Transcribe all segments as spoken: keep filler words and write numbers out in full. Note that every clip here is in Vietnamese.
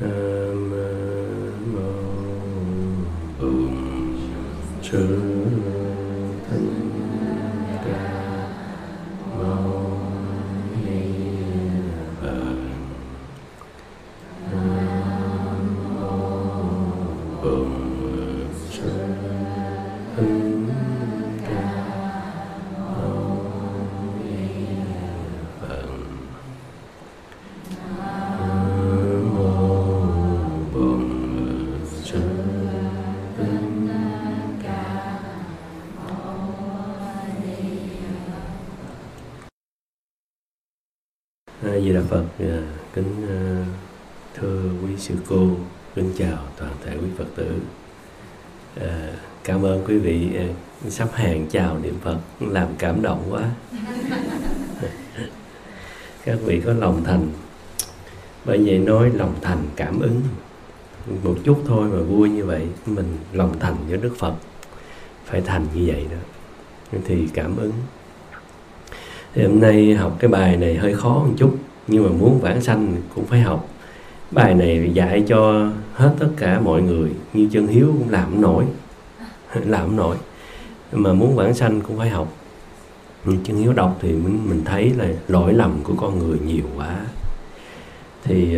Nam mô Bổn Sư Thích Ca Mâu Ni Phật. Nam mô Bổn Sư Thích Ca Mâu Ni Phật. Nam mô Bổn Sư Thích Ca A Di Đà Phật. Kính thưa quý sư cô, kính chào toàn thể quý Phật tử. À, cảm ơn quý vị sắp hàng chào niệm Phật, làm cảm động quá. Các vị có lòng thành, bởi vậy nói lòng thành cảm ứng một chút thôi mà vui như vậy. Mình lòng thành với Đức Phật phải thành như vậy đó thì cảm ứng. Thì hôm nay học cái bài này hơi khó một chút, nhưng mà muốn vãng sanh cũng phải học. Bài này dạy cho hết tất cả mọi người, như Chân Hiếu cũng làm không nổi làm không nổi mà muốn vãng sanh cũng phải học. Chân Hiếu đọc thì mình, mình thấy là lỗi lầm của con người nhiều quá. Thì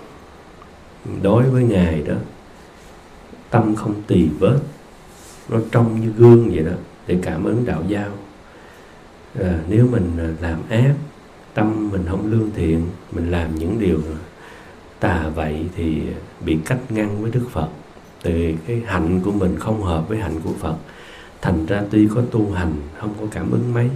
đối với Ngài đó, tâm không tì vết, nó trong như gương vậy đó, để cảm ứng đạo giao. À, nếu mình làm ác, tâm mình không lương thiện, mình làm những điều tà vậy thì bị cách ngăn với Đức Phật. Từ cái hạnh của mình không hợp với hạnh của Phật, thành ra tuy có tu hành không có cảm ứng mấy.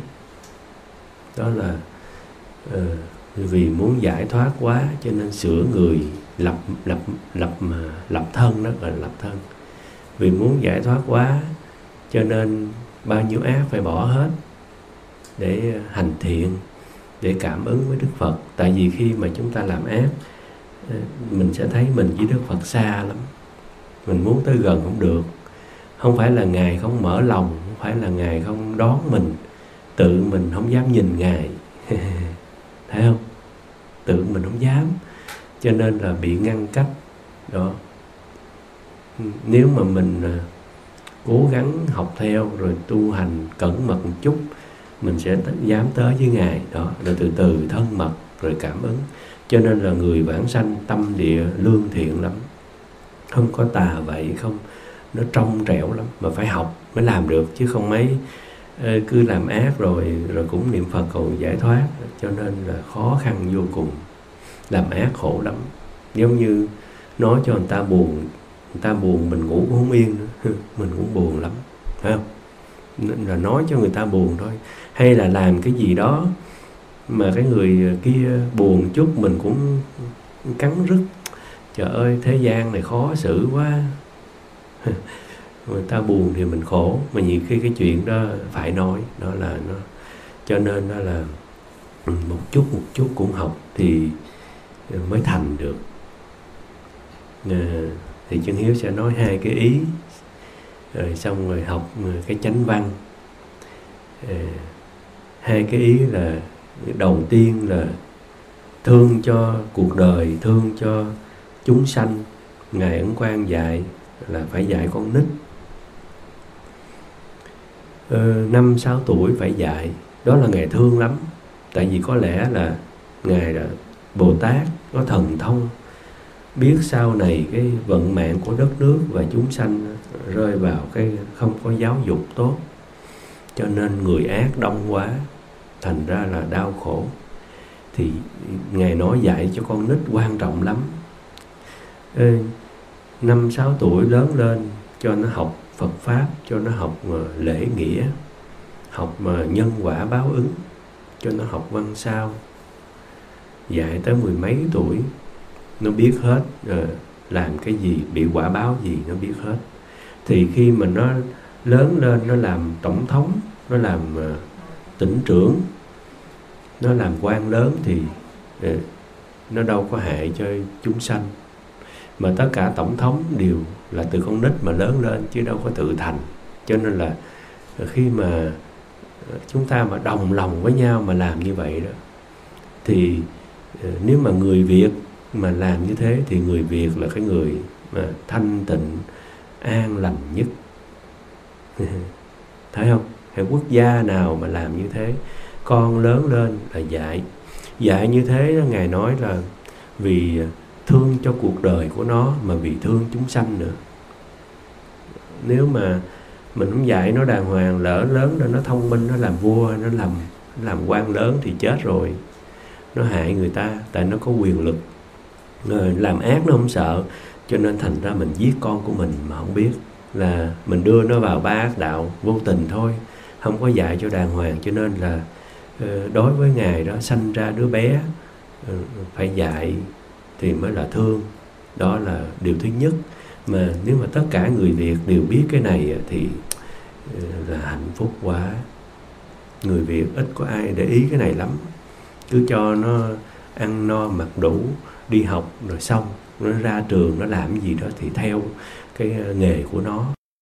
Đó là uh, vì muốn giải thoát quá cho nên sửa người, lập lập lập lập thân, đó gọi là lập thân. Vì muốn giải thoát quá cho nên bao nhiêu ác phải bỏ hết để hành thiện, để cảm ứng với Đức Phật. Tại vì khi mà chúng ta làm ác, mình sẽ thấy mình với Đức Phật xa lắm, mình muốn tới gần không được. Không phải là Ngài không mở lòng, không phải là Ngài không đón mình, tự mình không dám nhìn Ngài. Thấy không? Tự mình không dám, cho nên là bị ngăn cách đó. Nếu mà mình cố gắng học theo rồi tu hành cẩn mật một chút, mình sẽ dám tới với Ngài đó, rồi từ từ thân mật rồi cảm ứng. Cho nên là người vãng sanh tâm địa lương thiện lắm, không có tà vậy, không, nó trong trẻo lắm, mà phải học mới làm được, chứ không mấy cứ làm ác rồi rồi cũng niệm Phật cầu giải thoát. Cho nên là khó khăn vô cùng, làm ác khổ lắm. Giống như nói cho người ta buồn, người ta buồn mình ngủ cũng không yên nữa. Mình cũng buồn lắm, phải không? Nên là nói cho người ta buồn thôi. Hay là làm cái gì đó mà cái người kia buồn chút, mình cũng cắn rứt. Trời ơi, thế gian này khó xử quá. Người ta buồn thì mình khổ, mà nhiều khi cái chuyện đó phải nói. Đó là nó, cho nên đó là một chút một chút cũng học thì mới thành được. À, thì Chân Hiếu sẽ nói hai cái ý, rồi xong rồi học cái chánh văn. À, hai cái ý là đầu tiên là thương cho cuộc đời, thương cho chúng sanh. Ngài Ấn Quang dạy là phải dạy con nít ờ, năm sáu tuổi phải dạy. Đó là Ngài thương lắm. Tại vì có lẽ là Ngài là Bồ Tát, có thần thông, biết sau này cái vận mạng của đất nước và chúng sanh rơi vào cái không có giáo dục tốt, cho nên người ác đông quá, thành ra là đau khổ. Thì Ngài nói dạy cho con nít quan trọng lắm. Ê, năm sáu tuổi lớn lên cho nó học Phật Pháp, cho nó học lễ nghĩa, học nhân quả báo ứng, cho nó học văn sao. Dạy tới mười mấy tuổi nó biết hết, làm cái gì, bị quả báo gì nó biết hết. Thì khi mà nó lớn lên, nó làm tổng thống, nó làm tỉnh trưởng, nó làm quan lớn thì nó đâu có hại cho chúng sanh. Mà tất cả tổng thống đều là từ con nít mà lớn lên, chứ đâu có tự thành. Cho nên là khi mà chúng ta mà đồng lòng với nhau mà làm như vậy đó, thì nếu mà người Việt mà làm như thế thì người Việt là cái người mà thanh tịnh, an lành nhất. Thấy không? Hay quốc gia nào mà làm như thế, con lớn lên là dạy. Dạy như thế Ngài nói là vì thương cho cuộc đời của nó, mà vì thương chúng sanh nữa. Nếu mà mình không dạy nó đàng hoàng, lỡ lớn rồi nó thông minh, nó làm vua, nó làm nó làm quan lớn thì chết rồi. Nó hại người ta, tại nó có quyền lực. Rồi làm ác nó không sợ, cho nên thành ra mình giết con của mình mà không biết, là mình đưa nó vào ba ác đạo vô tình thôi, không có dạy cho đàng hoàng. Cho nên là đối với Ngài đó, sanh ra đứa bé phải dạy thì mới là thương. Đó là điều thứ nhất. Mà nếu mà tất cả người Việt đều biết cái này thì là hạnh phúc quá. Người Việt ít có ai để ý cái này lắm. Cứ cho nó ăn no mặc đủ, đi học rồi xong, nó ra trường nó làm cái gì đó thì theo cái nghề của nó,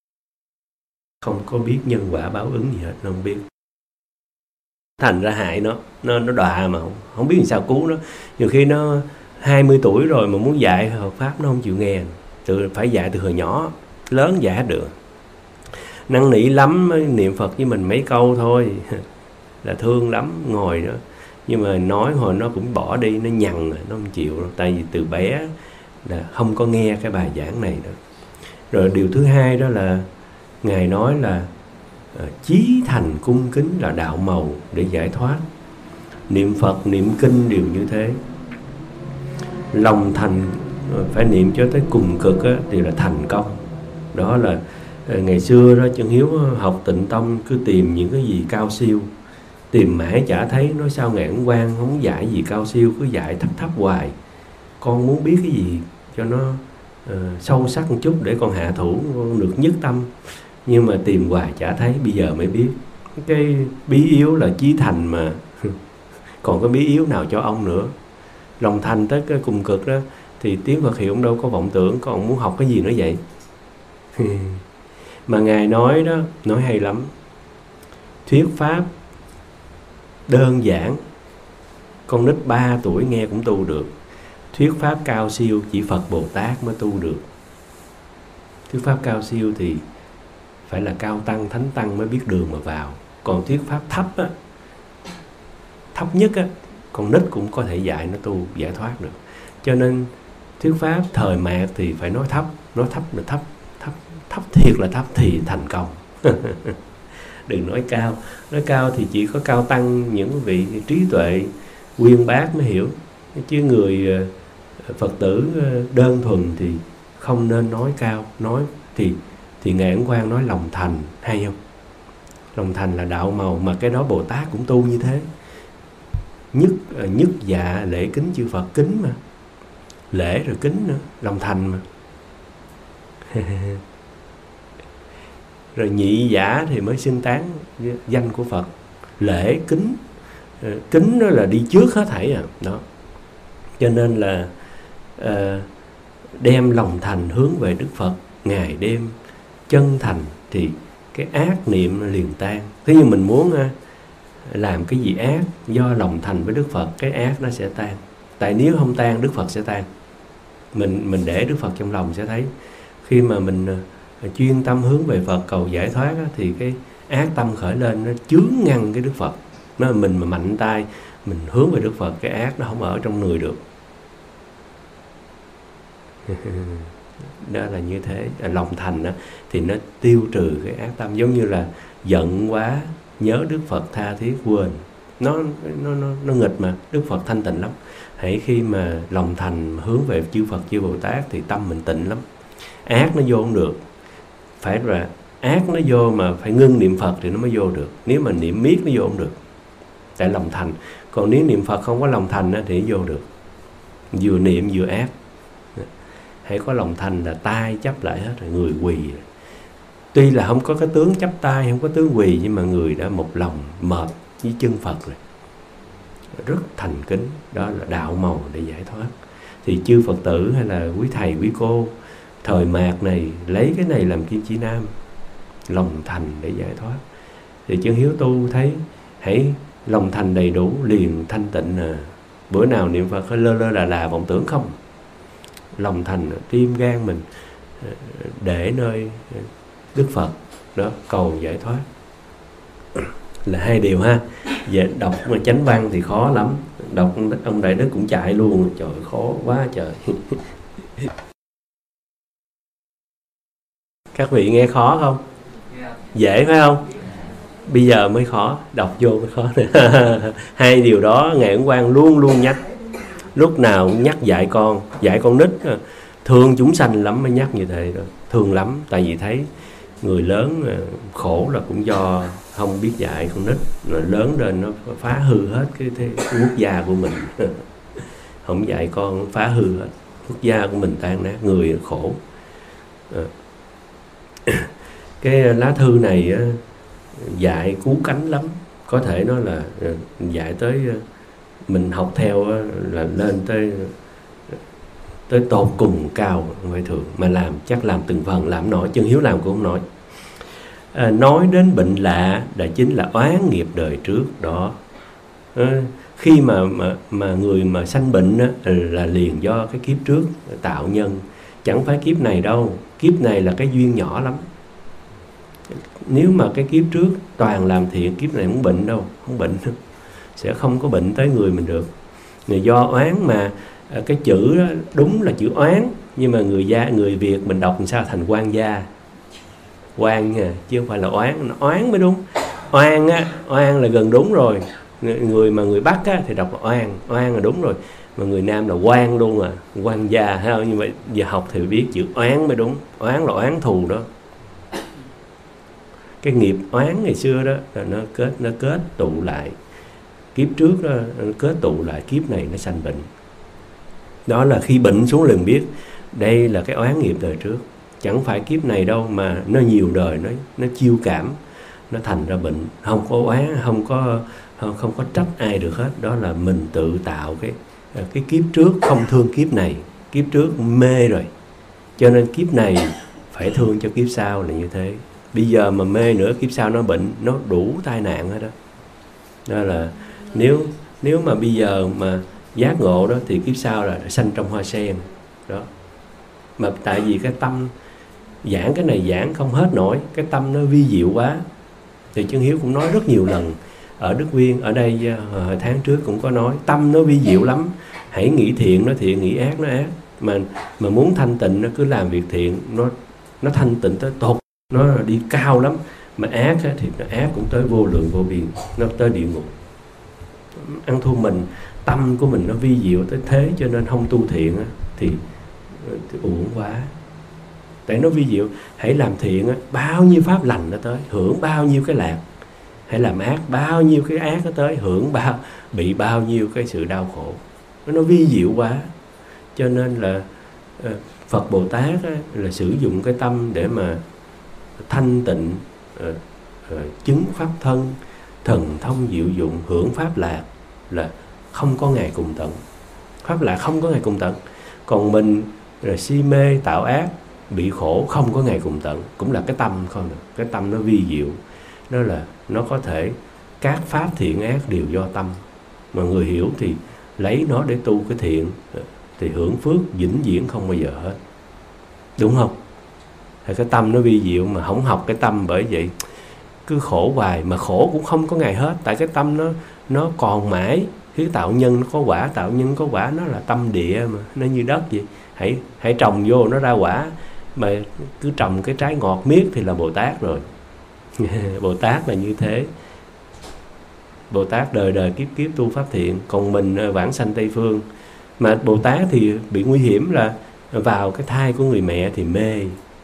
không có biết nhân quả báo ứng gì hết, nó không biết. Thành ra hại nó, nó nó đọa mà không, không biết làm sao cứu nó. Nhiều khi nó hai mươi tuổi rồi mà muốn dạy hợp pháp nó không chịu nghe. Tự phải dạy từ hồi nhỏ, lớn dạy hết được. Năn nỉ lắm, niệm Phật với mình mấy câu thôi là thương lắm, ngồi đó. Nhưng mà nói hồi nó cũng bỏ đi, nó nhằn rồi, nó không chịu đâu. Tại vì từ bé là không có nghe cái bài giảng này đó. Rồi điều thứ hai đó là Ngài nói là chí thành cung kính là đạo màu để giải thoát. Niệm Phật, niệm kinh đều như thế. Lòng thành phải niệm cho tới cùng cực á, thì là thành công. Đó là ngày xưa đó Chân Hiếu học Tịnh Tông cứ tìm những cái gì cao siêu, tìm mãi chả thấy. Nói sao Ngài Ấn Quang không dạy gì cao siêu, cứ dạy thấp thấp hoài. Con muốn biết cái gì cho nó uh, sâu sắc một chút để con hạ thủ, con được nhất tâm. Nhưng mà tìm hoài chả thấy, bây giờ mới biết. Cái bí yếu là chí thành mà. Còn cái bí yếu nào cho ông nữa. Lòng thành tới cái cùng cực đó thì tiếng Phật hiệu cũng đâu có vọng tưởng. Còn muốn học cái gì nữa vậy? Mà Ngài nói đó, nói hay lắm. Thuyết pháp đơn giản, con nít ba tuổi nghe cũng tu được. Thuyết pháp cao siêu chỉ Phật Bồ Tát mới tu được. Thuyết pháp cao siêu thì phải là cao tăng, thánh tăng mới biết đường mà vào. Còn thuyết pháp thấp á, thấp nhất á, con nít cũng có thể dạy nó tu giải thoát được. Cho nên thuyết pháp thời mạt thì phải nói thấp. Nói thấp là thấp, thấp, thấp thiệt là thấp thì thành công. Đừng nói cao. Nói cao thì chỉ có cao tăng, những vị trí tuệ uyên bác mới hiểu. Chứ người Phật tử đơn thuần thì không nên nói cao. Nói thì thì Ngài Ấn Quang nói lòng thành, hay không? Lòng thành là đạo màu, mà cái đó Bồ Tát cũng tu như thế. Nhất nhất dạ lễ kính chư Phật, kính mà. Lễ rồi kính nữa, lòng thành mà. Rồi nhị giả thì mới xưng tán danh của Phật. Lễ kính, kính đó là đi trước hết thảy à. Đó. Cho nên là uh, đem lòng thành hướng về Đức Phật, ngày đêm chân thành thì cái ác niệm liền tan. Thế nhưng mình muốn uh, làm cái gì ác, do lòng thành với Đức Phật, cái ác nó sẽ tan. Tại nếu không tan, Đức Phật sẽ tan. Mình mình để Đức Phật trong lòng sẽ thấy. Khi mà mình uh, chuyên tâm hướng về Phật cầu giải thoát á, thì cái ác tâm khởi lên nó chướng ngăn cái Đức Phật. Nó mình mà mạnh tay mình hướng về Đức Phật, cái ác nó không ở trong người được. Đó là như thế. Lòng thành đó, thì nó tiêu trừ cái ác tâm. Giống như là giận quá nhớ Đức Phật tha thiết quên. Nó nó nó, nó nghịch mà. Đức Phật thanh tịnh lắm. Hãy khi mà lòng thành hướng về chư Phật chư Bồ Tát thì tâm mình tịnh lắm. Ác nó vô không được. Phải là ác nó vô mà phải ngưng niệm Phật thì nó mới vô được. Nếu mà niệm miết nó vô không được. Tại lòng thành. Còn nếu niệm Phật không có lòng thành thì nó vô được. Vừa niệm vừa ác. Hãy có lòng thành là tay chấp lại hết rồi, người quỳ rồi. Tuy là không có cái tướng chấp tay, không có tướng quỳ, nhưng mà người đã một lòng mệt với chân Phật rồi. Rất thành kính. Đó là đạo màu để giải thoát. Thì chư Phật tử hay là quý thầy quý cô thời mạt này lấy cái này làm kim chỉ nam, lòng thành để giải thoát. Thì Chân Hiếu tu thấy hãy lòng thành đầy đủ liền thanh tịnh à. Bữa nào niệm Phật lơ lơ là là vọng tưởng không. lòng thành tim gan mình để nơi Đức Phật đó, cầu giải thoát. Là hai điều ha. Về đọc mà chánh văn thì khó lắm, đọc ông Đại Đức cũng chạy luôn, trời khó quá trời. Các vị nghe khó không? Dễ phải không? Bây giờ mới khó, đọc vô mới khó. Hai điều đó Ngài Ấn Quang luôn luôn nhắc, lúc nào cũng nhắc dạy con, dạy con nít thương chúng sanh lắm mới nhắc như thế rồi, thương lắm. Tại vì thấy người lớn khổ là cũng do không biết dạy con nít, rồi lớn lên nó phá hư hết cái, cái, cái quốc gia của mình. Không dạy con phá hư hết quốc gia của mình, tan nát, người khổ. Cái lá thư này dạy cứu cánh lắm, có thể nói là dạy tới mình học theo là lên tới tới tột cùng cao không phải thường, mà làm chắc làm từng phần làm nổi, chân hiếu làm cũng không nổi. À, nói đến bệnh lạ đã chính là oán nghiệp đời trước đó. À, khi mà mà mà người mà sanh bệnh á, là liền do cái kiếp trước tạo nhân, chẳng phải kiếp này đâu. Kiếp này là cái duyên nhỏ lắm. Nếu mà cái kiếp trước toàn làm thiện, kiếp này không bệnh đâu, không bệnh đâu. Sẽ không có bệnh tới người mình được. Người do oán mà cái chữ đó đúng là chữ oán, nhưng mà người gia người Việt mình đọc làm sao thành oan gia, oan nha, chứ không phải là oán. Oán mới đúng. Oan á, oan là gần đúng rồi. Người mà người Bắc á thì đọc là oan, oan là đúng rồi. Mà người Nam là oan luôn à, oan gia, thấy không? Nhưng mà giờ học thì biết chữ oán mới đúng. Oán là oán thù đó. Cái nghiệp oán ngày xưa đó là nó kết nó kết tụ lại kiếp trước đó, nó kết tụ lại kiếp này nó sanh bệnh. Đó là khi bệnh xuống liền biết đây là cái oán nghiệp đời trước, chẳng phải kiếp này đâu, mà nó nhiều đời nó nó chiêu cảm, nó thành ra bệnh. Không có oán, không có không, không có trách ai được hết. Đó là mình tự tạo cái cái kiếp trước không thương kiếp này, kiếp trước mê rồi, cho nên kiếp này phải thương cho kiếp sau là như thế. Bây giờ mà mê nữa, kiếp sau nó bệnh, nó đủ tai nạn hết đó. Đó là nếu nếu mà bây giờ mà giác ngộ đó thì kiếp sau là sanh trong hoa sen đó. Mà tại vì cái tâm giảng cái này giảng không hết nổi, cái tâm nó vi diệu quá. Thì Chân Hiếu cũng nói rất nhiều lần ở Đức Viên, ở đây hồi tháng trước cũng có nói, tâm nó vi diệu lắm. Hãy nghĩ thiện nó thiện, nghĩ ác nó ác. Mà mà muốn thanh tịnh nó cứ làm việc thiện, nó nó thanh tịnh tới tột, nó đi cao lắm. Mà ác á, thì nó ác cũng tới vô lượng vô biên, nó tới địa ngục. Ăn thua mình, tâm của mình nó vi diệu tới thế, cho nên không tu thiện á, thì, thì uổng quá. Tại nó vi diệu. Hãy làm thiện á, bao nhiêu pháp lành nó tới, hưởng bao nhiêu cái lạc. Hãy làm ác, bao nhiêu cái ác nó tới, hưởng bao bị bao nhiêu cái sự đau khổ. Nó vi diệu quá. Cho nên là Phật Bồ Tát á, là sử dụng cái tâm để mà thanh tịnh, uh, uh, chứng pháp thân, thần thông diệu dụng, hưởng pháp lạc, là không có ngày cùng tận. Pháp lạc không có ngày cùng tận. Còn mình là si mê tạo ác, bị khổ không có ngày cùng tận. Cũng là cái tâm không được. Cái tâm nó vi diệu. Nó là nó có thể các pháp thiện ác đều do tâm. Mà người hiểu thì lấy nó để tu cái thiện, thì hưởng phước vĩnh viễn không bao giờ hết. Đúng không? Thì cái tâm nó vi diệu, mà không học cái tâm, bởi vậy cứ khổ hoài. Mà khổ cũng không có ngày hết. Tại cái tâm nó nó còn mãi. Cái tạo nhân nó có quả, tạo nhân có quả, nó là tâm địa mà, nó như đất vậy. Hãy hãy trồng vô nó ra quả. Mà cứ trồng cái trái ngọt miết thì là Bồ Tát rồi. Bồ Tát là như thế. Bồ Tát đời đời kiếp kiếp tu pháp thiện. Còn mình vãng sanh Tây Phương. Mà Bồ Tát thì bị nguy hiểm là vào cái thai của người mẹ thì mê.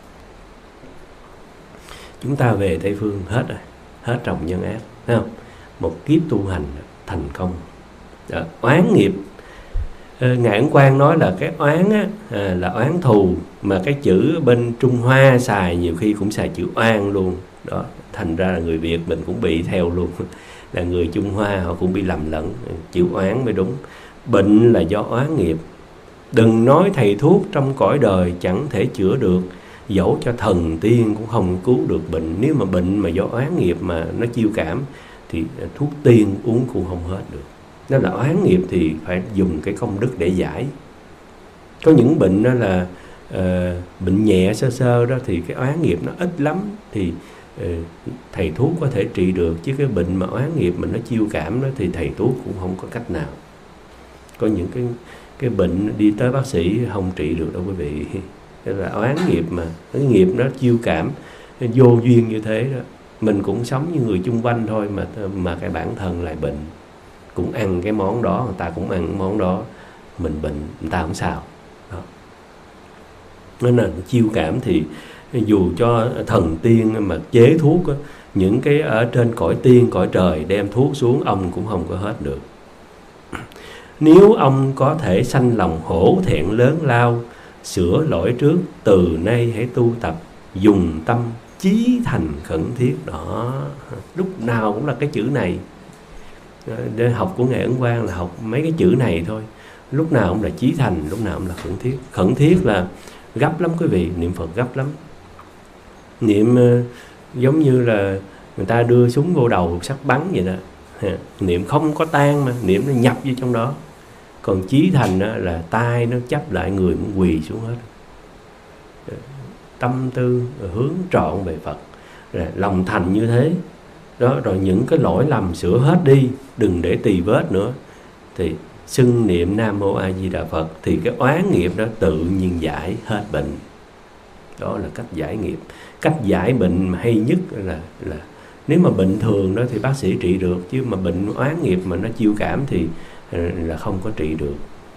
Chúng ta về Tây Phương hết rồi, hết trồng nhân ác, thấy không? Một kiếp tu hành thành công. Đó, oán nghiệp. Ngài Ấn Quang nói là cái oán á, à, là oán thù. Mà cái chữ bên Trung Hoa xài nhiều khi cũng xài chữ oan luôn. Đó, thành ra là người Việt mình cũng bị theo luôn. Là người Trung Hoa họ cũng bị lầm lẫn. Chữ oán mới đúng. Bệnh là do oán nghiệp. Đừng nói thầy thuốc trong cõi đời chẳng thể chữa được. Dẫu cho thần tiên cũng không cứu được bệnh. Nếu mà bệnh mà do oán nghiệp mà nó chiêu cảm thì thuốc tiên uống cũng không hết được. Nếu là oán nghiệp thì phải dùng cái công đức để giải. Có những bệnh đó là uh, bệnh nhẹ sơ sơ đó thì cái oán nghiệp nó ít lắm, thì uh, thầy thuốc có thể trị được. Chứ cái bệnh mà oán nghiệp mà nó chiêu cảm đó thì thầy thuốc cũng không có cách nào. Có những cái cái bệnh đi tới bác sĩ không trị được đâu quý vị. Đó là oán nghiệp, mà cái nghiệp nó chiêu cảm vô duyên như thế đó. Mình cũng sống như người chung quanh thôi, mà mà cái bản thân lại bệnh. Cũng ăn cái món đó, người ta cũng ăn cái món đó, mình bệnh, người ta không sao đó. Nên là chiêu cảm thì dù cho thần tiên mà chế thuốc đó, những cái ở trên cõi tiên cõi trời đem thuốc xuống, ông cũng không có hết được. Nếu ông có thể sanh lòng hổ thẹn lớn lao, sửa lỗi trước, từ nay hãy tu tập, dùng tâm chí thành khẩn thiết. Đó, lúc nào cũng là cái chữ này. Để học của Ngài Ấn Quang là học mấy cái chữ này thôi. Lúc nào cũng là chí thành, lúc nào cũng là khẩn thiết. Khẩn thiết là gấp lắm quý vị, niệm Phật gấp lắm. Niệm uh, giống như là người ta đưa súng vô đầu sắp bắn vậy đó. Niệm không có tan mà, niệm nó nhập vô trong đó. Còn chí thành đó là tai nó chấp lại, người cũng quỳ xuống hết. Tâm tư hướng trọn về Phật, rồi lòng thành như thế đó. Rồi những cái lỗi lầm sửa hết đi, đừng để tì vết nữa, thì xưng niệm Nam Mô A Di Đà Phật, thì cái oán nghiệp đó tự nhiên giải hết bệnh. Đó là cách giải nghiệp. Cách giải bệnh mà hay nhất là là nếu mà bệnh thường đó thì bác sĩ trị được, chứ mà bệnh oán nghiệp mà nó chiêu cảm thì là không có trị được.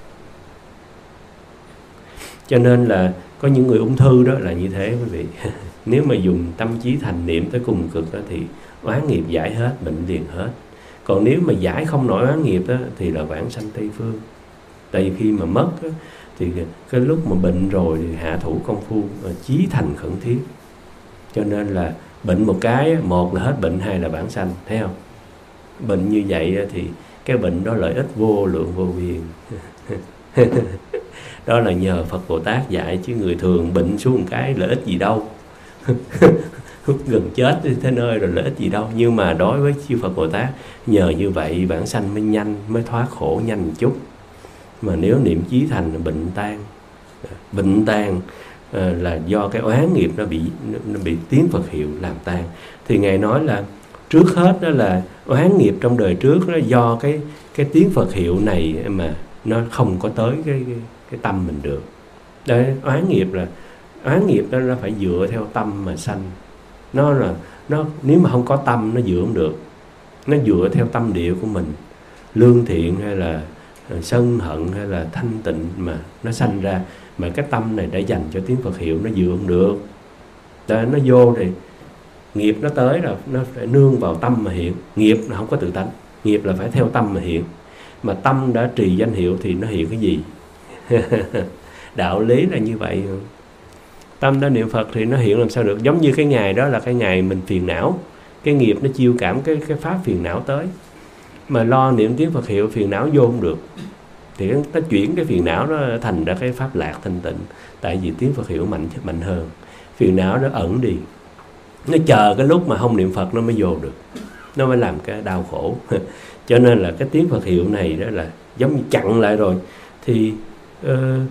Cho nên là có những người ung thư đó là như thế quý vị. Nếu mà dùng tâm trí thành niệm tới cùng cực đó thì oán nghiệp giải hết, bệnh liền hết. Còn nếu mà giải không nổi oán nghiệp đó thì là vãng sanh Tây Phương. Tại vì khi mà mất đó, thì cái lúc mà bệnh rồi thì hạ thủ công phu, chí thành khẩn thiết. Cho nên là bệnh một cái, một là hết bệnh, hai là vãng sanh, thấy không? Bệnh như vậy thì cái bệnh đó lợi ích vô lượng vô biên. Đó là nhờ Phật Bồ Tát dạy, chứ người thường bệnh xuống một cái lợi ích gì đâu. Gần chết thế nơi rồi lợi ích gì đâu. Nhưng mà đối với chư Phật Bồ Tát, nhờ như vậy vãng sanh mới nhanh, mới thoát khổ nhanh một chút. Mà nếu niệm chí thành là bệnh tan. Bệnh tan là do cái oán nghiệp nó bị nó bị tiếng Phật hiệu làm tan. Thì Ngài nói là trước hết đó là oán nghiệp trong đời trước đó, do cái cái tiếng Phật hiệu này mà nó không có tới cái cái, cái tâm mình được. Đấy, oán nghiệp là oán nghiệp đó nó phải dựa theo tâm mà sanh. Nó là nó nếu mà không có tâm nó dựa không được. Nó dựa theo tâm địa của mình, lương thiện hay là sân hận hay là thanh tịnh mà nó sanh ra. Mà cái tâm này đã dành cho tiếng Phật hiệu nó dựa không được. Đó, nó vô thì nghiệp nó tới rồi, nó phải nương vào tâm mà hiện. Nghiệp nó không có tự tánh, nghiệp là phải theo tâm mà hiện. Mà tâm đã trì danh hiệu thì nó hiện cái gì? Đạo lý là như vậy. Tâm đã niệm Phật thì nó hiện làm sao được? Giống như cái ngày đó là cái ngày mình phiền não, cái nghiệp nó chiêu cảm cái, cái pháp phiền não tới. Mà lo niệm tiếng Phật hiệu phiền não vô không được, thì nó chuyển cái phiền não nó thành ra cái pháp lạc thanh tịnh. Tại vì tiếng Phật hiệu mạnh mạnh hơn. Phiền não nó ẩn đi, nó chờ cái lúc mà không niệm Phật nó mới vô được, nó mới làm cái đau khổ. Cho nên là cái tiếng Phật hiệu này đó là giống như chặn lại rồi. Thì uh,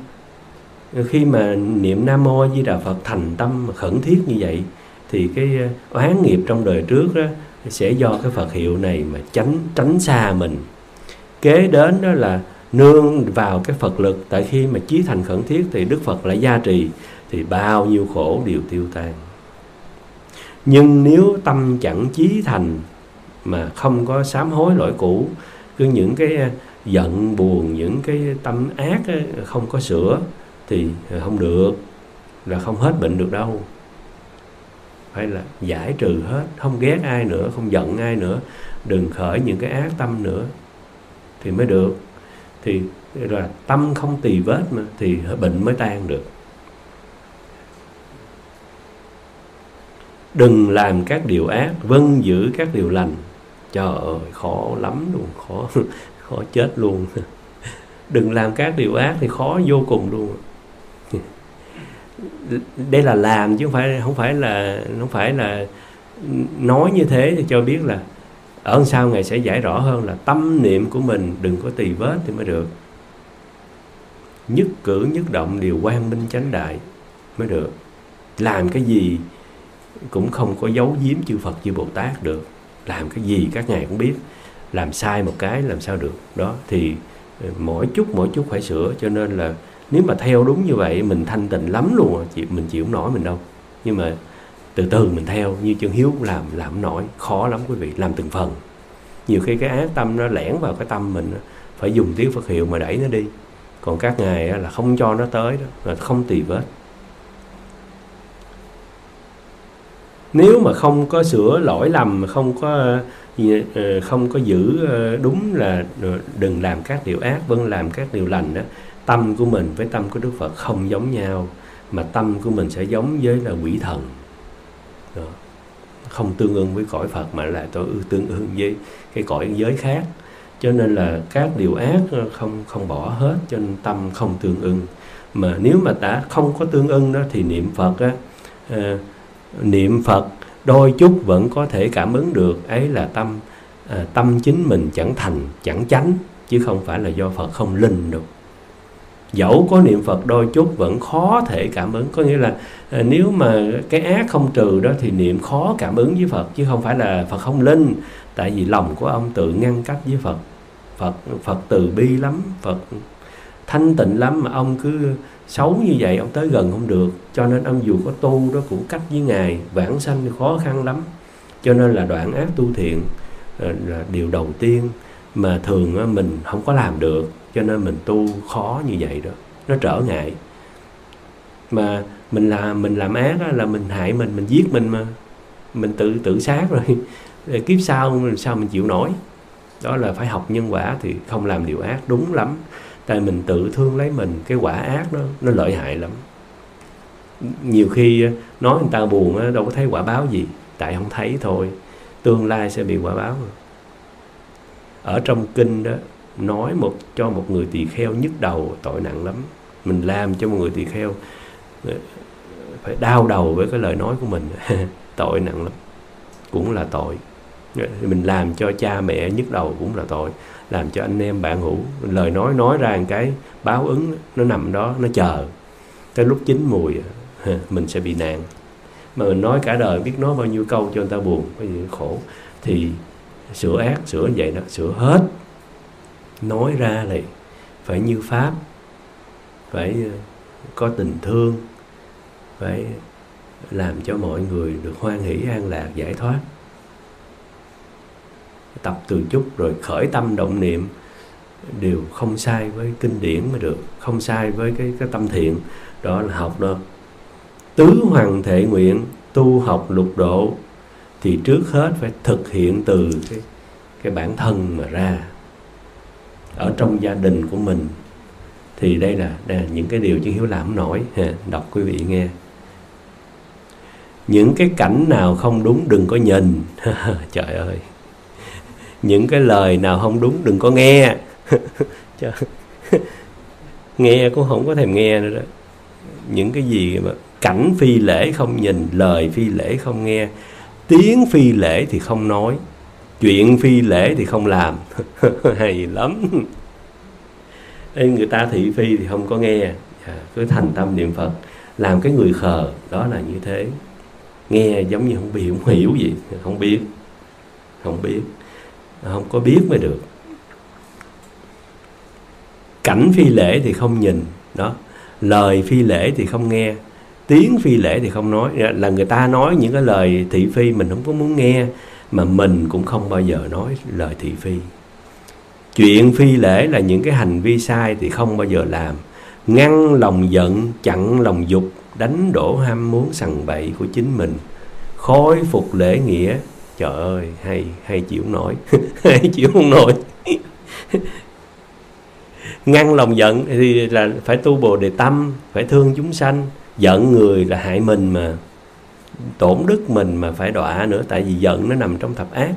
khi mà niệm Nam Mô A Di Đà Phật thành tâm khẩn thiết như vậy, thì cái oán nghiệp trong đời trước đó sẽ do cái Phật hiệu này mà tránh tránh xa mình. Kế đến đó là nương vào cái Phật lực. Tại khi mà chí thành khẩn thiết thì Đức Phật lại gia trì, thì bao nhiêu khổ đều tiêu tan. Nhưng nếu tâm chẳng chí thành mà không có sám hối lỗi cũ, cứ những cái giận buồn, những cái tâm ác ấy, không có sửa thì không được, là không hết bệnh được đâu. Phải là giải trừ hết, không ghét ai nữa, không giận ai nữa, đừng khởi những cái ác tâm nữa thì mới được. Thì là tâm không tì vết mà thì bệnh mới tan được. Đừng làm các điều ác, vâng giữ các điều lành. Trời ơi, khó lắm luôn, khó khó chết luôn. Đừng làm các điều ác thì khó vô cùng luôn. Đây là làm chứ không phải không phải là không phải là nói như thế thì cho biết là ở sau Ngài sẽ giải rõ hơn là tâm niệm của mình đừng có tì vết thì mới được. nhất cử nhất động đều quang minh chánh đại mới được. Làm cái gì cũng không có giấu giếm chư Phật chư Bồ Tát được. Làm cái gì các ngài cũng biết. Làm sai một cái làm sao được. Đó thì mỗi chút mỗi chút phải sửa. Cho nên là nếu mà theo đúng như vậy mình thanh tịnh lắm luôn, mình chịu không nổi mình đâu. Nhưng mà từ từ mình theo, như chân Hiếu cũng làm, làm không nổi, khó lắm quý vị, làm từng phần. Nhiều khi cái ác tâm nó lẻn vào cái tâm mình, phải dùng tiếng Phật hiệu mà đẩy nó đi. Còn các ngài là không cho nó tới đó, là không tì vết. Nếu mà không có sửa lỗi lầm, không có không có giữ đúng là đừng làm các điều ác, vẫn làm các điều lành đó, tâm của mình với tâm của Đức Phật không giống nhau, mà tâm của mình sẽ giống với là quỷ thần. Đó. Không tương ưng với cõi Phật mà lại tôi tương ưng với cái cõi giới khác. Cho nên là các điều ác không không bỏ hết, cho nên tâm không tương ưng. Mà nếu mà đã không có tương ưng đó thì niệm Phật á, à, niệm Phật đôi chút vẫn có thể cảm ứng được. Ấy là tâm à, tâm chính mình chẳng thành chẳng chánh, chứ không phải là do Phật không linh đâu. Dẫu có niệm Phật đôi chút vẫn khó thể cảm ứng. Có nghĩa là à, nếu mà cái ác không trừ đó thì niệm khó cảm ứng với Phật, chứ không phải là Phật không linh. Tại vì lòng của ông tự ngăn cách với Phật. Phật Phật từ bi lắm, Phật thanh tịnh lắm, mà ông cứ xấu như vậy ông tới gần không được. Cho nên ông dù có tu đó cũng cách với Ngài, vãng sanh thì khó khăn lắm. Cho nên là đoạn ác tu thiện là điều đầu tiên mà thường mình không có làm được. Cho nên mình tu khó như vậy đó, nó trở ngại. Mà mình làm mình làm ác là mình hại mình, mình giết mình mà, mình tự tự sát rồi. Kiếp sau sao mình chịu nổi. Đó là phải học nhân quả thì không làm điều ác, đúng lắm. Tại mình tự thương lấy mình, cái quả ác nó nó lợi hại lắm. Nhiều khi nói người ta buồn đâu có thấy quả báo gì, tại không thấy thôi. Tương lai sẽ bị quả báo. Ở trong kinh đó nói một cho một người tỳ kheo nhức đầu tội nặng lắm. Mình làm cho một người tỳ kheo phải đau đầu với cái lời nói của mình tội nặng lắm, cũng là tội. Mình làm cho cha mẹ nhức đầu cũng là tội. Làm cho anh em bạn hữu, lời nói nói ra một cái báo ứng nó nằm đó, nó chờ tới lúc chín mùi mình sẽ bị nạn. Mà mình nói cả đời biết nói bao nhiêu câu cho người ta buồn, bao nhiêu khổ. Thì sửa ác, sửa như vậy đó, sửa hết. Nói ra là phải như Pháp, phải có tình thương, phải làm cho mọi người được hoan hỷ, an lạc, giải thoát. Tập từ chút rồi khởi tâm động niệm đều không sai với kinh điển mới được, không sai với cái, cái tâm thiện. Đó là học đó. Tứ hoàng thệ nguyện, tu học lục độ, thì trước hết phải thực hiện từ cái, cái bản thân mà ra. Ở trong gia đình của mình thì đây là, đây là những cái điều chứ Hiếu làm không nổi. Đọc quý vị nghe. Những cái cảnh nào không đúng đừng có nhìn. Trời ơi. Những cái lời nào không đúng đừng có nghe. Nghe cũng không có thèm nghe nữa đó. Những cái gì mà cảnh phi lễ không nhìn, lời phi lễ không nghe, tiếng phi lễ thì không nói, chuyện phi lễ thì không làm. Hay lắm. Người ta thị phi thì không có nghe, cứ thành tâm niệm Phật. Làm cái người khờ đó là như thế. Nghe giống như không biết, không hiểu gì, không biết, không biết, không có biết mới được. Cảnh phi lễ thì không nhìn, đó. Lời phi lễ thì không nghe, tiếng phi lễ thì không nói. Là người ta nói những cái lời thị phi mình không có muốn nghe, mà mình cũng không bao giờ nói lời thị phi. Chuyện phi lễ là những cái hành vi sai thì không bao giờ làm. Ngăn lòng giận, chặn lòng dục, đánh đổ ham muốn sằng bậy của chính mình, khôi phục lễ nghĩa. Trời ơi, hay, hay chịu nổi. Hay chịu không nổi. Ngăn lòng giận thì là phải tu Bồ Đề Tâm, phải thương chúng sanh. Giận người là hại mình mà, tổn đức mình mà phải đọa nữa. Tại vì giận nó nằm trong thập ác.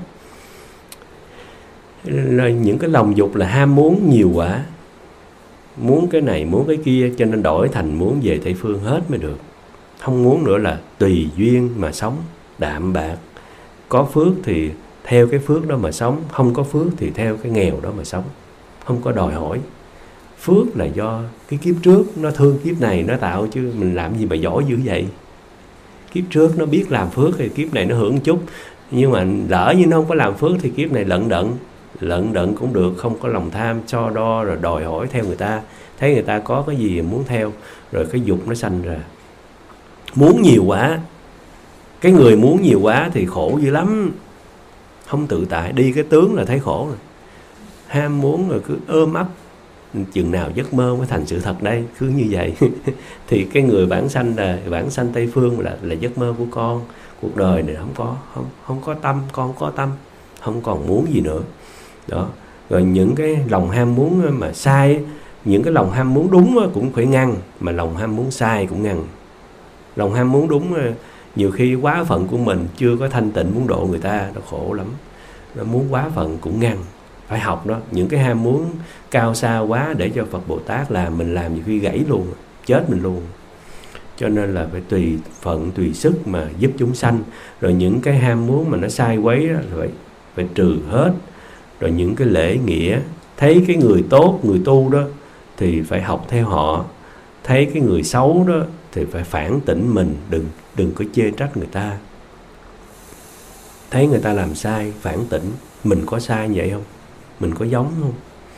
Những cái lòng dục là ham muốn nhiều quá, muốn cái này muốn cái kia, cho nên đổi thành muốn về Tây Phương hết mới được. Không muốn nữa là tùy duyên mà sống, đạm bạc. Có phước thì theo cái phước đó mà sống, không có phước thì theo cái nghèo đó mà sống. Không có đòi hỏi. Phước là do cái kiếp trước nó thương kiếp này nó tạo, chứ mình làm gì mà giỏi dữ vậy. Kiếp trước nó biết làm phước thì kiếp này nó hưởng một chút, nhưng mà lỡ như nó không có làm phước thì kiếp này lận đận. Lận đận cũng được, không có lòng tham so đo rồi đòi hỏi theo người ta, thấy người ta có cái gì muốn theo, rồi cái dục nó sanh ra. Muốn nhiều quá, cái người muốn nhiều quá thì khổ dữ lắm, không tự tại, đi cái tướng là thấy khổ rồi. Ham muốn rồi cứ ôm ấp, chừng nào giấc mơ mới thành sự thật đây, cứ như vậy. Thì cái người bản sanh là bản sanh Tây Phương là là giấc mơ của con. Cuộc đời này không có không không có tâm, con có tâm, không còn muốn gì nữa. Đó. Rồi những cái lòng ham muốn mà sai, những cái lòng ham muốn đúng cũng phải ngăn, mà lòng ham muốn sai cũng ngăn. Lòng ham muốn đúng nhiều khi quá phận của mình chưa có thanh tịnh, muốn độ người ta nó khổ lắm. Nó muốn quá phận cũng ngăn, phải học đó. Những cái ham muốn cao xa quá để cho Phật Bồ Tát làm, mình làm nhiều khi gãy luôn, chết mình luôn. Cho nên là phải tùy phận, tùy sức mà giúp chúng sanh. Rồi những cái ham muốn mà nó sai quấy đó, phải, phải trừ hết. Rồi những cái lễ nghĩa, thấy cái người tốt, người tu đó thì phải học theo họ. Thấy cái người xấu đó thì phải phản tỉnh mình, đừng đừng có chê trách người ta. Thấy người ta làm sai, phản tỉnh, mình có sai vậy không? Mình có giống không?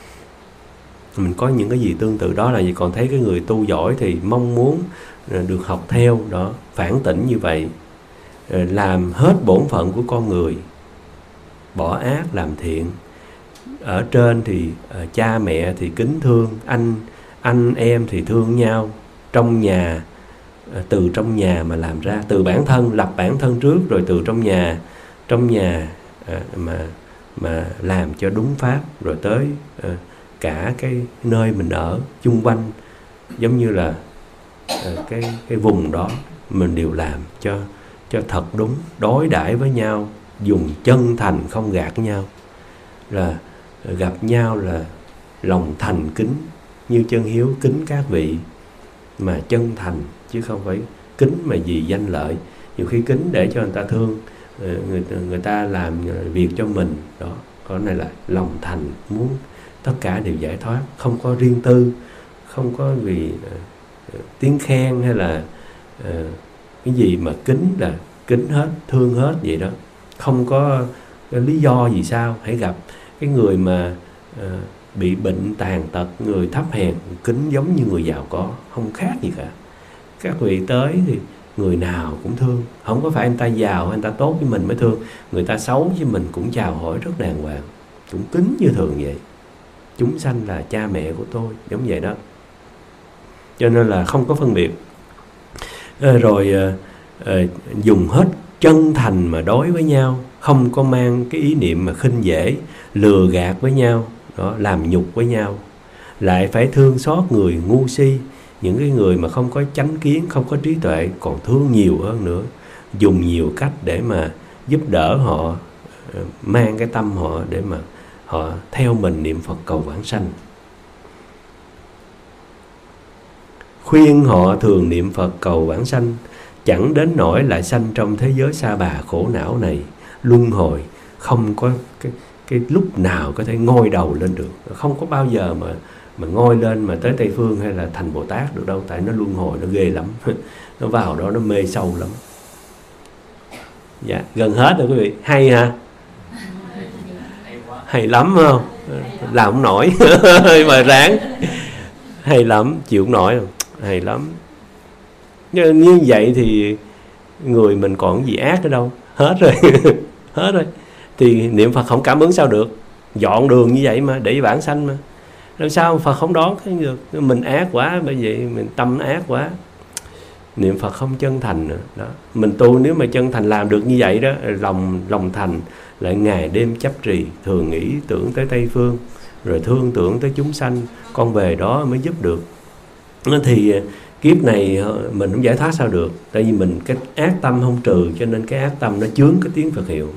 Mình có những cái gì tương tự đó là gì? Còn thấy cái người tu giỏi thì mong muốn được học theo đó, phản tỉnh như vậy. Làm hết bổn phận của con người, bỏ ác làm thiện. Ở trên thì uh, cha mẹ thì kính thương, anh anh em thì thương nhau. Trong nhà, uh, từ trong nhà mà làm ra, từ bản thân, lập bản thân trước, rồi từ trong nhà, trong nhà uh, mà mà làm cho đúng pháp, rồi tới uh, cả cái nơi mình ở chung quanh, giống như là uh, cái cái vùng đó mình đều làm cho cho thật đúng, đối đãi với nhau dùng chân thành, không gạt nhau, là gặp nhau là lòng thành kính, như chân hiếu kính các vị, mà chân thành chứ không phải kính mà vì danh lợi. Nhiều khi kính để cho người ta thương, người, người ta làm việc cho mình đó. Còn này là lòng thành, muốn tất cả đều giải thoát, không có riêng tư, không có vì uh, tiếng khen hay là uh, cái gì mà kính là kính hết, thương hết vậy đó. Không có lý do gì sao. Hãy gặp cái người mà uh, bị bệnh tàn tật, người thấp hèn, kính giống như người giàu có, không khác gì cả. Các vị tới thì người nào cũng thương, không có phải anh ta giàu, anh ta tốt với mình mới thương. Người ta xấu với mình cũng chào hỏi rất đàng hoàng, cũng kính như thường vậy. Chúng sanh là cha mẹ của tôi, giống vậy đó. Cho nên là không có phân biệt. À, rồi à, à, dùng hết chân thành mà đối với nhau, không có mang cái ý niệm mà khinh dễ, lừa gạt với nhau, đó, làm nhục với nhau. Lại phải thương xót người ngu si, những cái người mà không có chánh kiến, không có trí tuệ, còn thương nhiều hơn nữa. Dùng nhiều cách để mà giúp đỡ họ, mang cái tâm họ để mà họ theo mình niệm Phật cầu vãng sanh. Khuyên họ thường niệm Phật cầu vãng sanh, chẳng đến nỗi lại sanh trong thế giới sa bà khổ não này, luân hồi, không có cái, cái lúc nào có thể ngoi đầu lên được. Không có bao giờ mà mà ngoi lên mà tới Tây Phương hay là thành Bồ Tát được đâu. Tại nó luân hồi, nó ghê lắm. Nó vào đó nó mê sâu lắm. Dạ, gần hết rồi quý vị. Hay hả? Hay lắm không? Làm không nổi. Mà ráng. Hay lắm, chịu không nổi. Hay lắm. Như vậy thì người mình còn gì ác ở đâu. Hết rồi. Hết rồi. Thì niệm Phật không cảm ứng sao được. Dọn đường như vậy mà, để vãng sanh mà. Làm sao Phật không đón cái được. Mình ác quá, bởi vậy mình tâm ác quá. Niệm Phật không chân thành nữa đó. Mình tu nếu mà chân thành làm được như vậy đó, lòng lòng thành, lại ngày đêm chấp trì, thường nghĩ tưởng tới Tây Phương, rồi thương tưởng tới chúng sanh, con về đó mới giúp được. Thì kiếp này mình không giải thoát sao được. Tại vì mình cái ác tâm không trừ, cho nên cái ác tâm nó chướng cái tiếng Phật hiệu.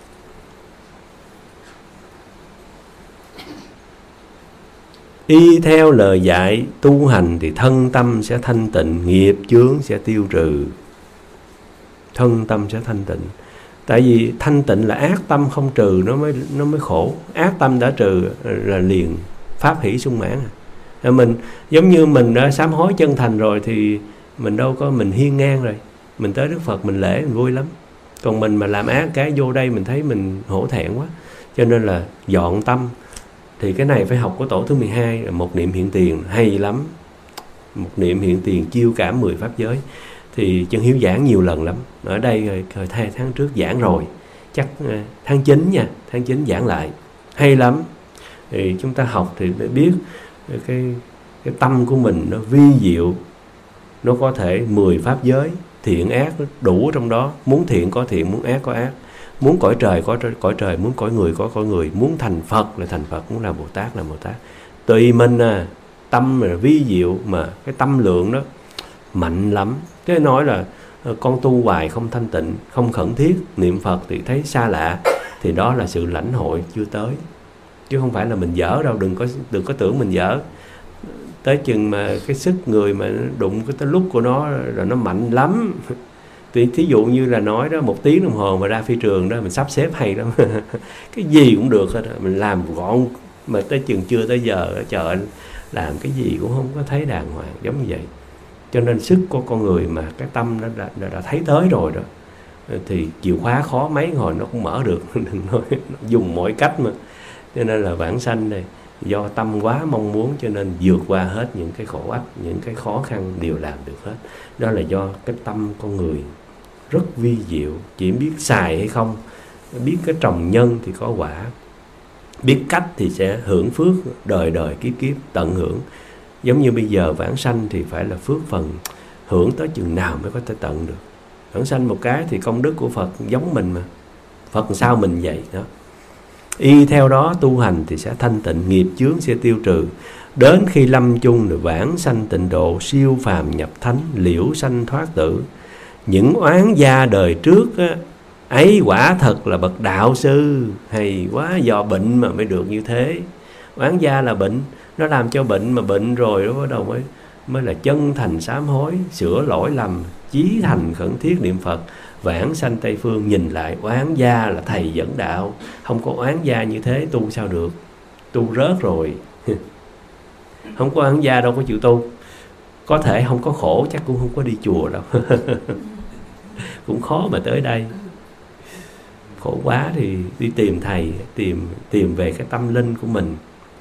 Y theo lời dạy tu hành thì thân tâm sẽ thanh tịnh, nghiệp chướng sẽ tiêu trừ. Thân tâm sẽ thanh tịnh. Tại vì thanh tịnh là ác tâm không trừ nó mới nó mới khổ. Ác tâm đã trừ là liền pháp hỷ sung mãn. Mình giống như mình đã sám hối chân thành rồi thì mình đâu có, mình hiên ngang rồi, mình tới Đức Phật mình lễ mình vui lắm. Còn mình mà làm ác cái vô đây mình thấy mình hổ thẹn quá. Cho nên là dọn tâm. Thì cái này phải học của tổ thứ mười hai, một niệm hiện tiền hay lắm. Một niệm hiện tiền chiêu cảm mười pháp giới. Thì Chân Hiếu giảng nhiều lần lắm. Ở đây hồi hai tháng trước giảng rồi, chắc tháng chín nha, tháng chín giảng lại, hay lắm. Thì chúng ta học thì mới biết cái, cái tâm của mình nó vi diệu. Nó có thể mười pháp giới, thiện ác đủ trong đó. Muốn thiện có thiện, muốn ác có ác. Muốn cõi trời có cõi trời, muốn cõi người có cõi người. Muốn thành Phật là thành Phật, muốn làm Bồ Tát là Bồ Tát. Tùy mình à, tâm là vi diệu, mà cái tâm lượng đó mạnh lắm. Thế nói là con tu hoài không thanh tịnh, không khẩn thiết, niệm Phật thì thấy xa lạ, thì đó là sự lãnh hội chưa tới. Chứ không phải là mình dở đâu, đừng có đừng có tưởng mình dở. Tới chừng mà cái sức người mà đụng cái tới lúc của nó rồi nó mạnh lắm. Thì thí dụ như là nói đó, một tiếng đồng hồ mà ra phi trường đó, mình sắp xếp hay lắm. Cái gì cũng được hết, mình làm gọn. Mà tới chừng chưa tới giờ, trời ơi, làm cái gì cũng không có thấy đàng hoàng, giống như vậy. Cho nên sức của con người mà cái tâm nó đã, đã, đã thấy tới rồi đó, thì chìa khóa khó mấy hồi nó cũng mở được. Đừng nói, dùng mọi cách mà. Cho nên là vãng sanh này, do tâm quá mong muốn cho nên vượt qua hết những cái khổ ách, những cái khó khăn đều làm được hết. Đó là do cái tâm con người rất vi diệu, chỉ biết xài hay không, biết cái trồng nhân thì có quả, biết cách thì sẽ hưởng phước đời đời kiếp kiếp tận hưởng. Giống như bây giờ vãng sanh thì phải là phước phần, hưởng tới chừng nào mới có thể tận được. Vãng sanh một cái thì công đức của Phật giống mình mà, Phật sao mình vậy đó. Y theo đó tu hành thì sẽ thanh tịnh, nghiệp chướng sẽ tiêu trừ. Đến khi lâm chung rồi vãng sanh tịnh độ, siêu phàm nhập thánh, liễu sanh thoát tử. Những oán gia đời trước á, ấy quả thật là bậc đạo sư. Hay quá, do bệnh mà mới được như thế. Oán gia là bệnh, nó làm cho bệnh, mà bệnh rồi đó bắt đầu mới, mới là chân thành sám hối, sửa lỗi lầm, chí thành khẩn thiết niệm Phật. Vãng sanh Tây Phương nhìn lại, oán gia là thầy dẫn đạo. Không có oán gia như thế tu sao được, tu rớt rồi. Không có oán gia đâu có chịu tu. Có thể không có khổ chắc cũng không có đi chùa đâu. Cũng khó mà tới đây. Khổ quá thì đi tìm thầy, tìm tìm về cái tâm linh của mình.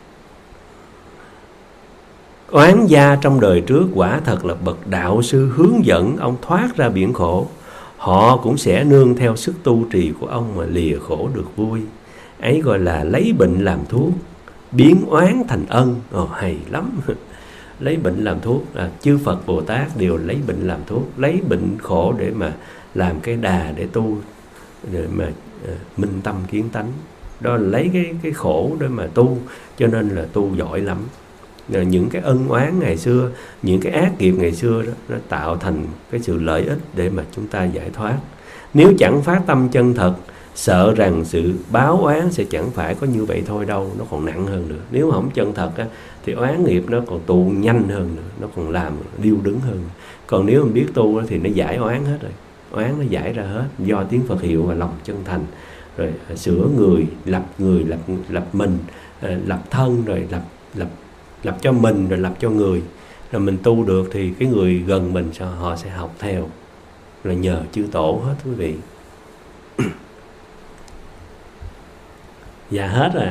Oán gia trong đời trước quả thật là bậc đạo sư hướng dẫn ông thoát ra biển khổ. Họ cũng sẽ nương theo sức tu trì của ông mà lìa khổ được vui. Ấy gọi là lấy bệnh làm thuốc, biến oán thành ân. Ồ, hay lắm. Lấy bệnh làm thuốc, à, chư Phật Bồ Tát đều lấy bệnh làm thuốc, lấy bệnh khổ để mà làm cái đà để tu, để mà à, minh tâm kiến tánh. Đó là lấy cái, cái khổ để mà tu, cho nên là tu giỏi lắm. Rồi những cái ân oán ngày xưa, những cái ác nghiệp ngày xưa đó, nó tạo thành cái sự lợi ích để mà chúng ta giải thoát. Nếu chẳng phát tâm chân thật, sợ rằng sự báo oán sẽ chẳng phải có như vậy thôi đâu, nó còn nặng hơn nữa. Nếu không chân thật á, thì oán nghiệp nó còn tụ nhanh hơn nữa, nó còn làm điêu đứng hơn. Còn nếu mình biết tu á, thì nó giải oán hết rồi. Oán nó giải ra hết do tiếng Phật hiệu và lòng chân thành. Rồi sửa người, lập người, lập lập mình, lập thân, rồi lập lập lập cho mình, rồi lập cho người. Rồi mình tu được thì cái người gần mình họ sẽ học theo. Là nhờ chư tổ hết quý vị. Dạ hết rồi.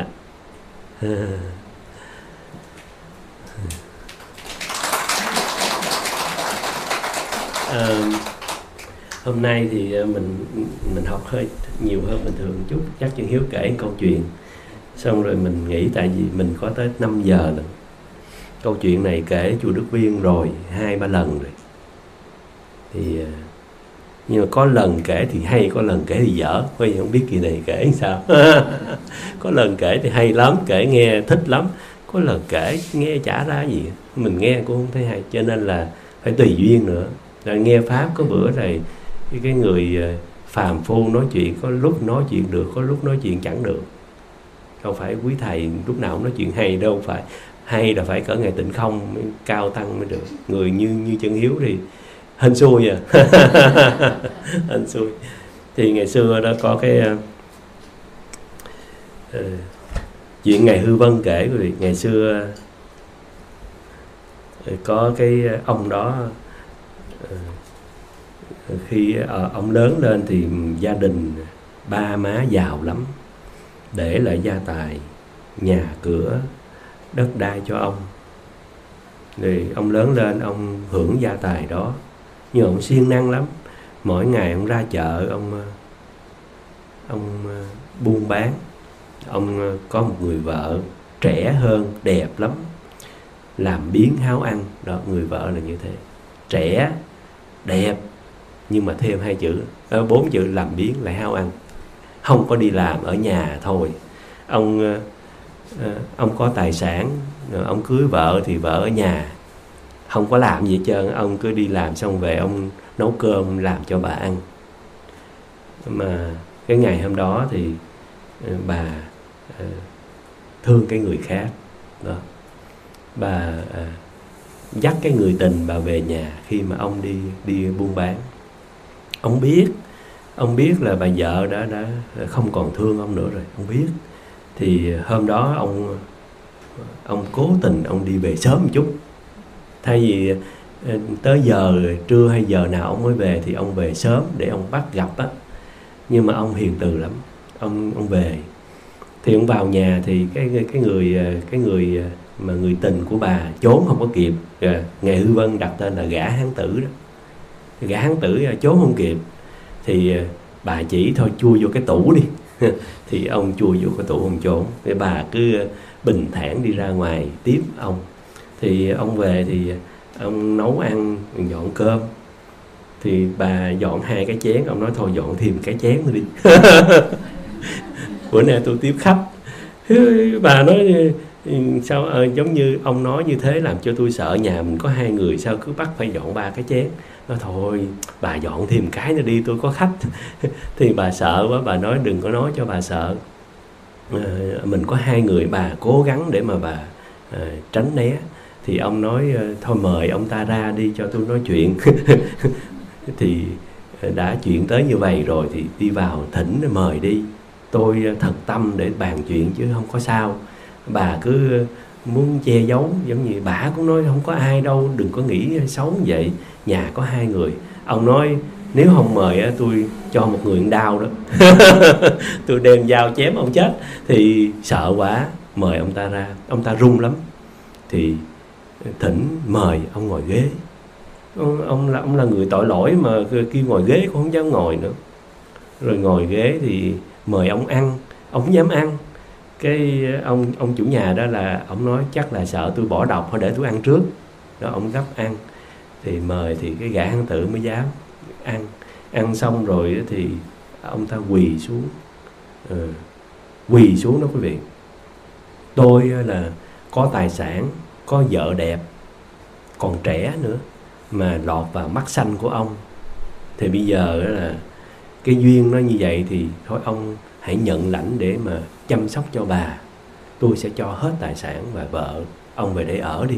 À, hôm nay thì mình mình học hơi nhiều hơn bình thường chút. Chắc Chân Hiếu kể câu chuyện, xong rồi mình nghĩ tại vì mình có tới năm giờ rồi. Câu chuyện này kể chùa Đức Viên rồi hai ba lần rồi. Thì nhưng mà có lần kể thì hay, có lần kể thì dở. Bây giờ không biết kỳ này kể sao. Có lần kể thì hay lắm, kể nghe thích lắm. Có lần kể nghe chả ra gì, mình nghe cũng không thấy hay. Cho nên là phải tùy duyên nữa. Rồi nghe Pháp có bữa này cái, cái người phàm phu nói chuyện, có lúc nói chuyện được, có lúc nói chuyện chẳng được. Không phải quý thầy lúc nào cũng nói chuyện hay đâu, phải hay là phải cỡ ngày Tịnh Không mới cao tăng mới được. Người như như Chân Hiếu thì hên xui à. Hên xui. Thì ngày xưa đó có cái uh, uh, chuyện ngày Hư Vân kể rồi. Ngày xưa có cái ông đó, khi ông lớn lên thì gia đình ba má giàu lắm, để lại gia tài nhà cửa đất đai cho ông. Thì ông lớn lên ông hưởng gia tài đó, nhưng ông siêng năng lắm. Mỗi ngày ông ra chợ, ông ông buôn bán. Ông có một người vợ trẻ hơn, đẹp lắm, làm biếng háo ăn đó. Người vợ là như thế, trẻ đẹp, nhưng mà thêm hai chữ, bốn chữ làm biếng lại háo ăn. Không có đi làm, ở nhà thôi. Ông ông có tài sản, ông cưới vợ thì vợ ở nhà, không có làm gì hết trơn. Ông cứ đi làm xong về ông nấu cơm làm cho bà ăn. Mà cái ngày hôm đó thì bà thương cái người khác đó. Bà dắt cái người tình bà về nhà khi mà ông đi đi buôn bán. Ông biết, ông biết là bà vợ đã đã không còn thương ông nữa rồi, ông biết. Thì hôm đó ông ông cố tình ông đi về sớm một chút. Thay vì tới giờ trưa hay giờ nào ông mới về thì ông về sớm để ông bắt gặp á. Nhưng mà ông hiền từ lắm, ông ông về thì ông vào nhà thì cái cái người cái người mà người tình của bà trốn không có kịp. Ngài Hư Vân đặt tên là Gã Hán Tử đó. Gã Hán Tử trốn không kịp thì bà chỉ thôi chui vô cái tủ đi. Thì ông chui vô cái tủ ông trốn, để bà cứ bình thản đi ra ngoài tiếp ông. Thì ông về thì ông nấu ăn, dọn cơm. Thì bà dọn hai cái chén, ông nói thôi dọn thêm cái chén nữa đi. Bữa nay tôi tiếp khách. Bà nói sao à, giống như ông nói như thế làm cho tôi sợ, nhà mình có hai người sao cứ bắt phải dọn ba cái chén. Nói thôi bà dọn thêm cái nữa đi, tôi có khách. Thì bà sợ quá, bà nói đừng có nói cho bà sợ. À, mình có hai người, bà cố gắng để mà bà à, tránh né. Thì ông nói thôi mời ông ta ra đi cho tôi nói chuyện. Thì đã chuyện tới như vậy rồi thì đi vào thỉnh mời đi. Tôi thật tâm để bàn chuyện chứ không có sao. Bà cứ muốn che giấu, giống như bà cũng nói không có ai đâu, đừng có nghĩ xấu như vậy, nhà có hai người. Ông nói nếu không mời tôi cho một người đau đó. Tôi đem dao chém ông chết. Thì sợ quá, mời ông ta ra. Ông ta run lắm. Thì thỉnh mời ông ngồi ghế. Ông là, ông là người tội lỗi mà kêu ngồi ghế cũng không dám ngồi nữa. Rồi ngồi ghế thì mời ông ăn, ông không dám ăn. Cái ông ông chủ nhà đó là ông nói chắc là sợ tôi bỏ độc, thôi để tôi ăn trước. Đó, ông gấp ăn. Thì mời thì cái Gã Hán Tử mới dám ăn. Ăn xong rồi thì ông ta quỳ xuống. Ừ, quỳ xuống đó quý vị. Tôi là có tài sản, có vợ đẹp, còn trẻ nữa, mà lọt vào mắt xanh của ông. Thì bây giờ là cái duyên nó như vậy thì thôi ông hãy nhận lãnh để mà chăm sóc cho bà. Tôi sẽ cho hết tài sản và vợ ông về để ở đi.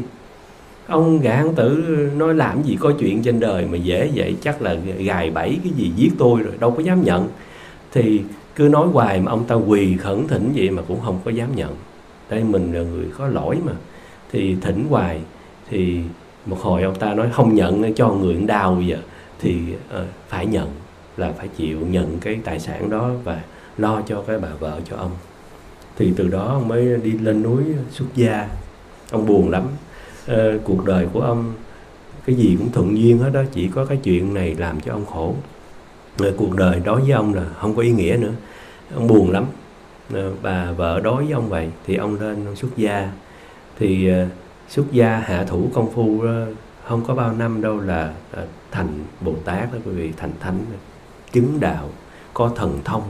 Ông Gã Hán Tử nói làm gì có chuyện trên đời mà dễ vậy, chắc là gài bẫy cái gì giết tôi rồi, đâu có dám nhận. Thì cứ nói hoài mà ông ta quỳ khẩn thỉnh vậy mà cũng không có dám nhận. Đây mình là người có lỗi mà. Thì thỉnh hoài. Thì một hồi ông ta nói không nhận cho người đau bây giờ. Thì uh, phải nhận, là phải chịu nhận cái tài sản đó và lo cho cái bà vợ cho ông. Thì từ đó ông mới đi lên núi xuất gia. Ông buồn lắm. Uh, cuộc đời của ông cái gì cũng thuận duyên hết đó, chỉ có cái chuyện này làm cho ông khổ. Uh, cuộc đời đối với ông là không có ý nghĩa nữa. Ông buồn lắm. Uh, bà vợ đối với ông vậy thì ông lên ông xuất gia. Thì uh, xuất gia hạ thủ công phu uh, không có bao năm đâu là uh, thành Bồ Tát đó quý vị, thành thánh, chứng đạo, có thần thông.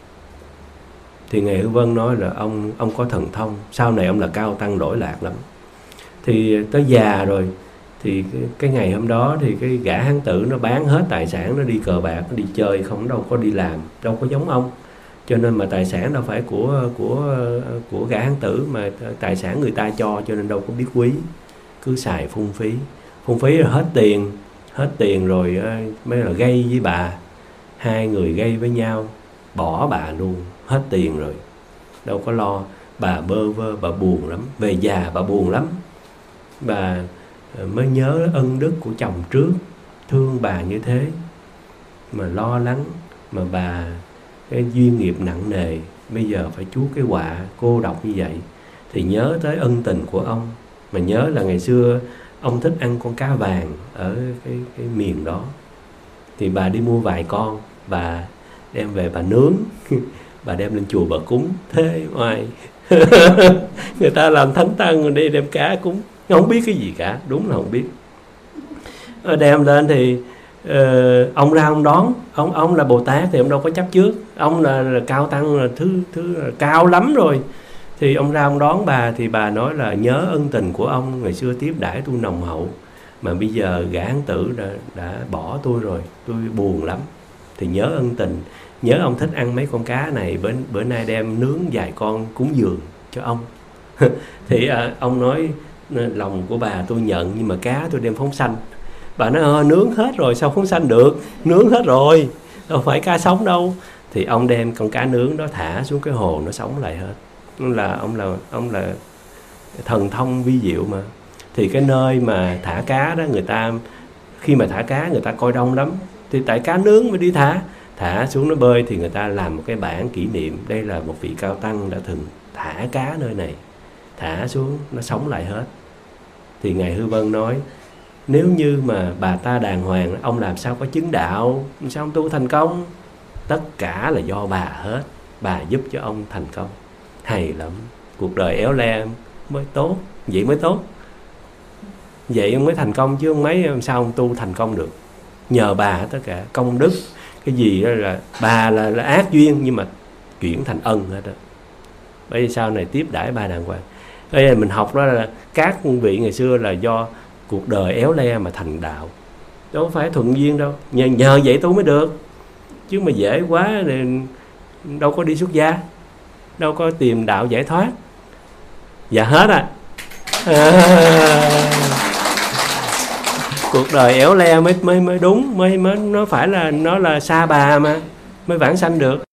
Thì Ngài Hư Vân nói là ông ông có thần thông, sau này ông là cao tăng lỗi lạc lắm. Thì tới già rồi thì cái, cái ngày hôm đó thì cái Gã Hán Tử nó bán hết tài sản, nó đi cờ bạc, nó đi chơi không, đâu có đi làm, đâu có giống ông. Cho nên mà tài sản đâu phải của của của Gã Hán Tử, mà tài sản người ta cho, cho nên đâu có biết quý, cứ xài phung phí. Phung phí rồi hết tiền, hết tiền rồi mới là gây với bà. Hai người gây với nhau, bỏ bà luôn, hết tiền rồi. Đâu có lo, bà bơ vơ, bà buồn lắm. Về già bà buồn lắm. Bà mới nhớ ân đức của chồng trước, thương bà như thế mà lo lắng, mà bà cái duyên nghiệp nặng nề, bây giờ phải chuốc cái họa cô độc như vậy, thì nhớ tới ân tình của ông. Mà nhớ là ngày xưa ông thích ăn con cá vàng ở cái, cái miền đó, thì bà đi mua vài con, bà đem về bà nướng bà đem lên chùa bà cúng. Thế ngoài người ta làm thánh tăng rồi đi đem cá cúng, không biết cái gì cả, đúng là không biết. Đem lên thì uh, ông ra ông đón, ông ông là Bồ Tát thì ông đâu có chấp trước, ông là, là cao tăng, là thứ thứ là cao lắm rồi. Thì ông ra ông đón bà, thì bà nói là nhớ ân tình của ông ngày xưa tiếp đãi tôi nồng hậu, mà bây giờ gã hán tử đã, đã bỏ tôi rồi, tôi buồn lắm, thì nhớ ân tình, nhớ ông thích ăn mấy con cá này, bữa, bữa nay đem nướng vài con cúng dường cho ông. Thì à, ông nói lòng của bà tôi nhận, nhưng mà cá tôi đem phóng sanh. Bà nói ờ, nướng hết rồi sao phóng sanh được, nướng hết rồi, đâu phải cá sống đâu. Thì ông đem con cá nướng đó thả xuống cái hồ, nó sống lại hết. Là ông là ông là thần thông vi diệu mà. Thì cái nơi mà thả cá đó, người ta khi mà thả cá người ta coi đông lắm, thì tại cá nướng mới đi thả thả xuống nó bơi, thì người ta làm một cái bảng kỷ niệm, đây là một vị cao tăng đã từng thả cá nơi này, thả xuống nó sống lại hết. Thì ngài Hư Vân nói, nếu như mà bà ta đàng hoàng, ông làm sao có chứng đạo, sao ông tu thành công? Tất cả là do bà hết, bà giúp cho ông thành công. Hay lắm, cuộc đời éo le mới tốt, vậy mới tốt, vậy ông mới thành công, chứ không mấy sao ông tu thành công được. Nhờ bà tất cả công đức, cái gì đó là bà là, là ác duyên, nhưng mà chuyển thành ân hết đó. Bởi vì sau này tiếp đãi bà đàng hoàng. Bây giờ mình học đó là các vị ngày xưa là do cuộc đời éo le mà thành đạo, đâu phải thuận duyên đâu. Nhờ, nhờ vậy tu mới được, chứ mà dễ quá thì đâu có đi xuất gia, đâu có tìm đạo giải thoát. Dạ hết à, à cuộc đời éo le mới mới mới đúng, mới mới nó phải là nó là sa bà mà mới vãng sanh được.